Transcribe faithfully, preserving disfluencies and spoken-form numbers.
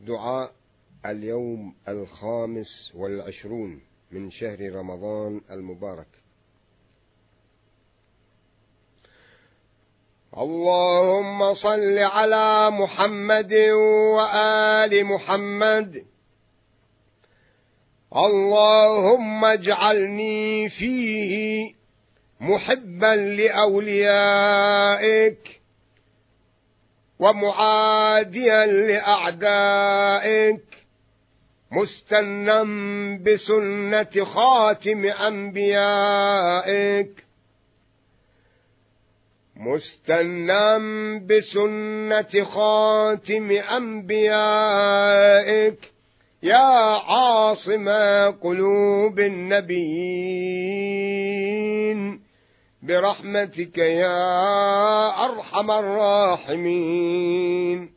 دعاء اليوم الخامس والعشرون من شهر رمضان المبارك. اللهم صل على محمد وآل محمد. اللهم اجعلني فيه محبا لأوليائك ومعاديا لأعدائك، مستنا بسنة خاتم أنبيائك مستنا بسنة خاتم أنبيائك يا عاصم قلوب النبيين، برحمتك يا أرحم الراحمين.